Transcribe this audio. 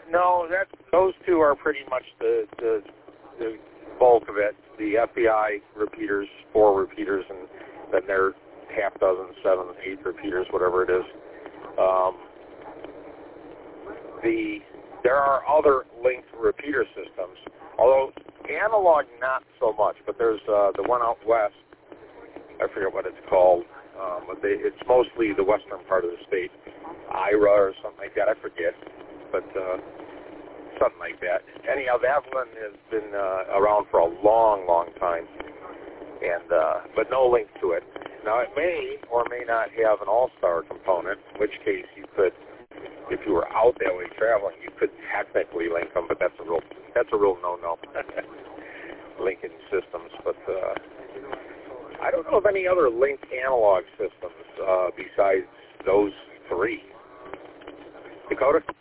No, those two are pretty much the bulk of it. The FBI repeaters, 4 repeaters, and then there are half dozen, 7, 8 repeaters, whatever it is. There are other linked repeater systems, although analog not so much, but there's the one out west, I forget what it's called, but it's mostly the western part of the state, IRA or something like that, I forget, but something like that. Anyhow, that one has been around for a long, long time, and but no link to it. Now, it may or may not have an all-star component, in which case you could, if you were out that way traveling, you could technically link them, but that's a real no-no. Linking systems, but I don't know of any other linked analog systems besides those 3. Dakota?